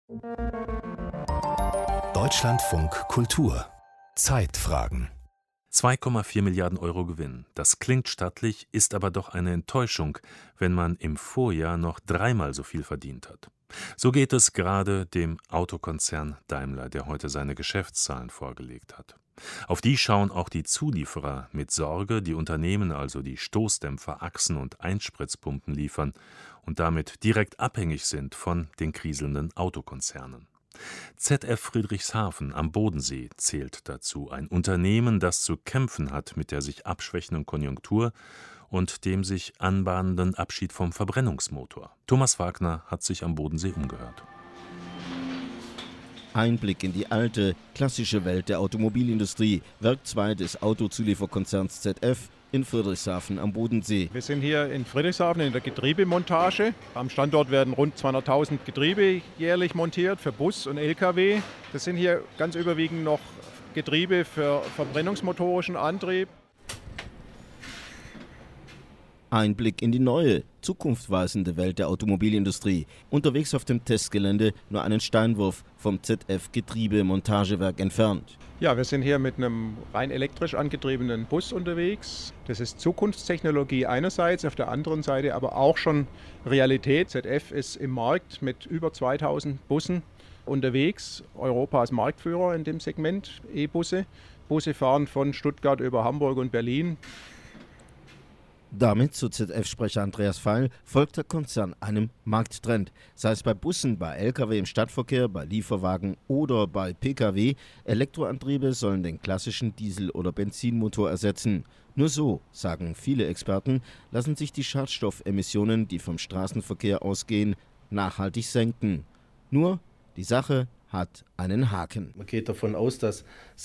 Deutschlandfunk Kultur Zeitfragen 2,4 Milliarden Euro Gewinn. Das klingt stattlich, ist aber doch eine Enttäuschung, wenn man im Vorjahr noch dreimal so viel verdient hat. So geht es gerade dem Autokonzern Daimler, der heute seine Geschäftszahlen vorgelegt hat. Auf die schauen auch die Zulieferer mit Sorge, die Unternehmen also die Stoßdämpfer, Achsen und Einspritzpumpen liefern und damit direkt abhängig sind von den kriselnden Autokonzernen. ZF Friedrichshafen am Bodensee zählt dazu, ein Unternehmen, das zu kämpfen hat mit der sich abschwächenden Konjunktur und dem sich anbahnenden Abschied vom Verbrennungsmotor. Thomas Wagner hat sich am Bodensee umgehört. Einblick in die alte, klassische Welt der Automobilindustrie, Werk 2 des Autozulieferkonzerns ZF in Friedrichshafen am Bodensee. Wir sind hier in Friedrichshafen in der Getriebemontage. Am Standort werden rund 200.000 Getriebe jährlich montiert für Bus und Lkw. Das sind hier ganz überwiegend noch Getriebe für verbrennungsmotorischen Antrieb. Einblick in die neue, zukunftsweisende Welt der Automobilindustrie. Unterwegs auf dem Testgelände nur einen Steinwurf vom ZF-Getriebemontagewerk entfernt. Ja, wir sind hier mit einem rein elektrisch angetriebenen Bus unterwegs. Das ist Zukunftstechnologie einerseits, auf der anderen Seite aber auch schon Realität. ZF ist im Markt mit über 2000 Bussen unterwegs. Europas Marktführer in dem Segment E-Busse. Busse fahren von Stuttgart über Hamburg und Berlin. Damit, so ZF-Sprecher Andreas Feil, folgt der Konzern einem Markttrend. Sei es bei Bussen, bei Lkw im Stadtverkehr, bei Lieferwagen oder bei Pkw. Elektroantriebe sollen den klassischen Diesel- oder Benzinmotor ersetzen. Nur so, sagen viele Experten, lassen sich die Schadstoffemissionen, die vom Straßenverkehr ausgehen, nachhaltig senken. Nur die Sache hat einen Haken. Man geht davon aus, dass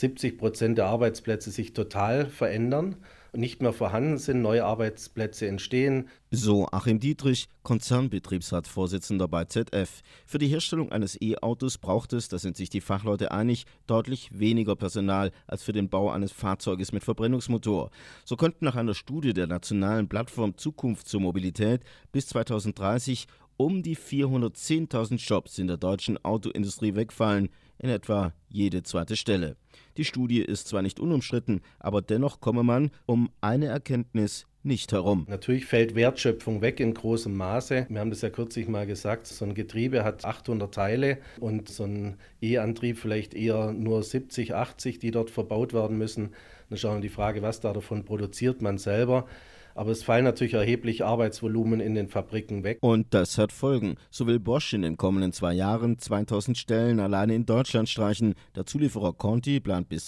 70% der Arbeitsplätze sich total verändern und nicht mehr vorhanden sind, neue Arbeitsplätze entstehen. So Achim Dietrich, Konzernbetriebsratsvorsitzender bei ZF. Für die Herstellung eines E-Autos braucht es, da sind sich die Fachleute einig, deutlich weniger Personal als für den Bau eines Fahrzeuges mit Verbrennungsmotor. So könnten nach einer Studie der nationalen Plattform Zukunft zur Mobilität bis 2030 um die 410.000 Jobs in der deutschen Autoindustrie wegfallen, in etwa jede zweite Stelle. Die Studie ist zwar nicht unumstritten, aber dennoch komme man um eine Erkenntnis nicht herum. Natürlich fällt Wertschöpfung weg in großem Maße. Wir haben das ja kürzlich mal gesagt, so ein Getriebe hat 800 Teile und so ein E-Antrieb vielleicht eher nur 70, 80, die dort verbaut werden müssen. Dann schauen wir die Frage, was davon produziert man selber. Aber es fallen natürlich erheblich Arbeitsvolumen in den Fabriken weg. Und das hat Folgen. So will Bosch in den kommenden 2 Jahren 2000 Stellen alleine in Deutschland streichen. Der Zulieferer Conti plant bis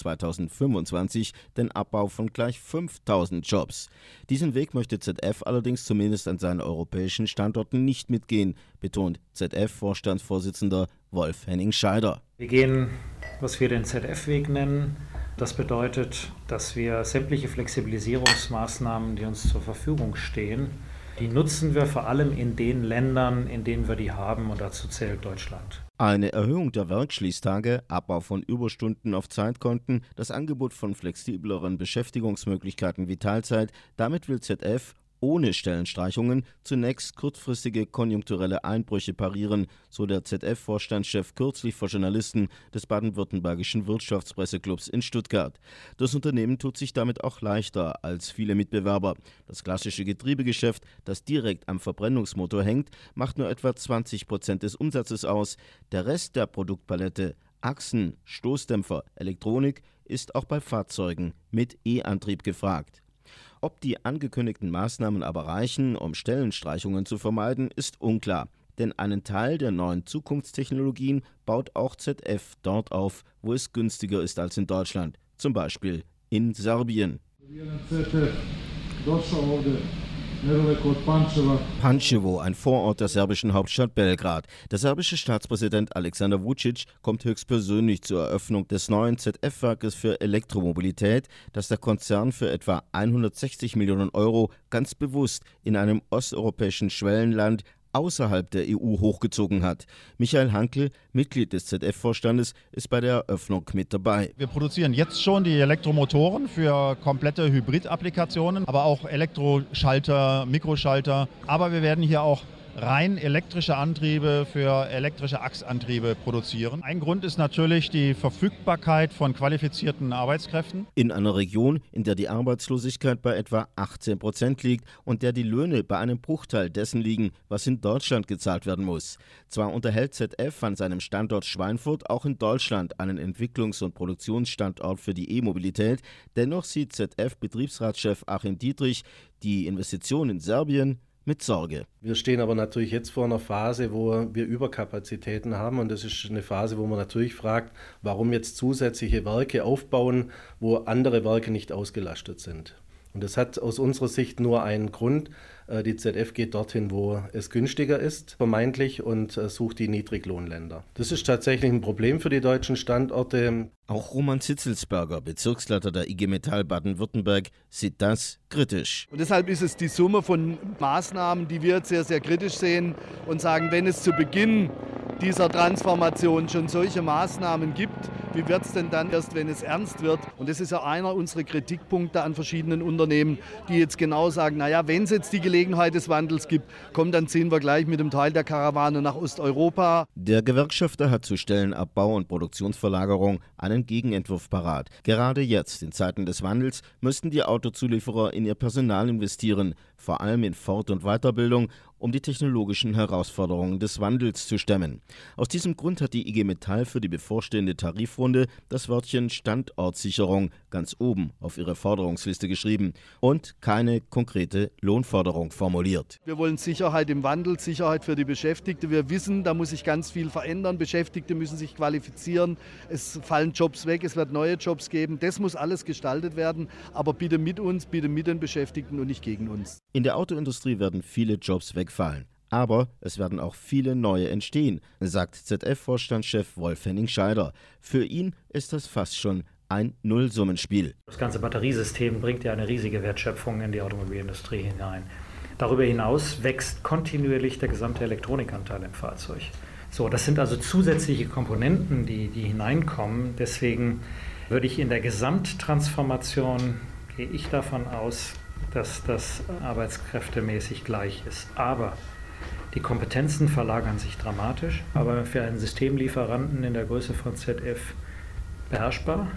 2025 den Abbau von gleich 5000 Jobs. Diesen Weg möchte ZF allerdings zumindest an seinen europäischen Standorten nicht mitgehen, betont ZF-Vorstandsvorsitzender Wolf Henning-Scheider. Wir gehen, was wir den ZF-Weg nennen. Das bedeutet, dass wir sämtliche Flexibilisierungsmaßnahmen, die uns zur Verfügung stehen, die nutzen wir vor allem in den Ländern, in denen wir die haben, und dazu zählt Deutschland. Eine Erhöhung der Werkschließtage, Abbau von Überstunden auf Zeitkonten, das Angebot von flexibleren Beschäftigungsmöglichkeiten wie Teilzeit, damit will ZF ohne Stellenstreichungen zunächst kurzfristige konjunkturelle Einbrüche parieren, so der ZF-Vorstandschef kürzlich vor Journalisten des baden-württembergischen Wirtschaftspresseclubs in Stuttgart. Das Unternehmen tut sich damit auch leichter als viele Mitbewerber. Das klassische Getriebegeschäft, das direkt am Verbrennungsmotor hängt, macht nur etwa 20% des Umsatzes aus. Der Rest der Produktpalette, Achsen, Stoßdämpfer, Elektronik, ist auch bei Fahrzeugen mit E-Antrieb gefragt. Ob die angekündigten Maßnahmen aber reichen, um Stellenstreichungen zu vermeiden, ist unklar. Denn einen Teil der neuen Zukunftstechnologien baut auch ZF dort auf, wo es günstiger ist als in Deutschland. Zum Beispiel in Serbien. Pančevo, ein Vorort der serbischen Hauptstadt Belgrad. Der serbische Staatspräsident Aleksandar Vučić kommt höchstpersönlich zur Eröffnung des neuen ZF-Werkes für Elektromobilität, das der Konzern für etwa 160 Millionen Euro ganz bewusst in einem osteuropäischen Schwellenland außerhalb der EU hochgezogen hat. Michael Hankel, Mitglied des ZF-Vorstandes, ist bei der Eröffnung mit dabei. Wir produzieren jetzt schon die Elektromotoren für komplette Hybrid-Applikationen, aber auch Elektroschalter, Mikroschalter. Aber wir werden hier auch rein elektrische Antriebe für elektrische Achsantriebe produzieren. Ein Grund ist natürlich die Verfügbarkeit von qualifizierten Arbeitskräften. In einer Region, in der die Arbeitslosigkeit bei etwa 18% liegt und der die Löhne bei einem Bruchteil dessen liegen, was in Deutschland gezahlt werden muss. Zwar unterhält ZF an seinem Standort Schweinfurt auch in Deutschland einen Entwicklungs- und Produktionsstandort für die E-Mobilität, dennoch sieht ZF-Betriebsratschef Achim Dietrich die Investition in Serbien mit Sorge. Wir stehen aber natürlich jetzt vor einer Phase, wo wir Überkapazitäten haben, und das ist eine Phase, wo man natürlich fragt, warum jetzt zusätzliche Werke aufbauen, wo andere Werke nicht ausgelastet sind. Und das hat aus unserer Sicht nur einen Grund. Die ZF geht dorthin, wo es günstiger ist, vermeintlich, und sucht die Niedriglohnländer. Das ist tatsächlich ein Problem für die deutschen Standorte. Auch Roman Zitzelsberger, Bezirksleiter der IG Metall Baden-Württemberg, sieht das kritisch. Und deshalb ist es die Summe von Maßnahmen, die wir jetzt sehr, sehr kritisch sehen und sagen, wenn es zu Beginn dieser Transformation schon solche Maßnahmen gibt, wie wird es denn dann erst, wenn es ernst wird? Und das ist ja einer unserer Kritikpunkte an verschiedenen Unternehmen, die jetzt genau sagen, naja, wenn es jetzt die Gelegenheit des Wandels gibt, komm, dann ziehen wir gleich mit dem Teil der Karawane nach Osteuropa. Der Gewerkschafter hat zu Stellenabbau und Produktionsverlagerung einen Gegenentwurf parat. Gerade jetzt, in Zeiten des Wandels, müssten die Autozulieferer in ihr Personal investieren, vor allem in Fort- und Weiterbildung, um die technologischen Herausforderungen des Wandels zu stemmen. Aus diesem Grund hat die IG Metall für die bevorstehende Tarifrunde das Wörtchen Standortsicherung ganz oben auf ihre Forderungsliste geschrieben und keine konkrete Lohnforderung formuliert. Wir wollen Sicherheit im Wandel, Sicherheit für die Beschäftigten. Wir wissen, da muss sich ganz viel verändern. Beschäftigte müssen sich qualifizieren. Es fallen Jobs weg, es wird neue Jobs geben. Das muss alles gestaltet werden, aber bitte mit uns, bitte mit den Beschäftigten und nicht gegen uns. In der Autoindustrie werden viele Jobs wegfallen. Aber es werden auch viele neue entstehen, sagt ZF-Vorstandschef Wolf Henning-Scheider. Für ihn ist das fast schon ein Nullsummenspiel. Das ganze Batteriesystem bringt ja eine riesige Wertschöpfung in die Automobilindustrie hinein. Darüber hinaus wächst kontinuierlich der gesamte Elektronikanteil im Fahrzeug. So, das sind also zusätzliche Komponenten, die hineinkommen. Deswegen würde ich in der Gesamttransformation, gehe ich davon aus, dass das arbeitskräftemäßig gleich ist. Aber die Kompetenzen verlagern sich dramatisch, aber für einen Systemlieferanten in der Größe von ZF beherrschbar.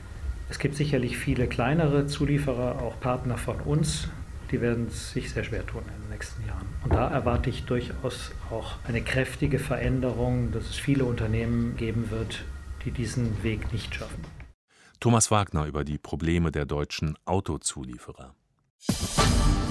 Es gibt sicherlich viele kleinere Zulieferer, auch Partner von uns, die werden sich sehr schwer tun in den nächsten Jahren. Und da erwarte ich durchaus auch eine kräftige Veränderung, dass es viele Unternehmen geben wird, die diesen Weg nicht schaffen. Thomas Wagner über die Probleme der deutschen Autozulieferer.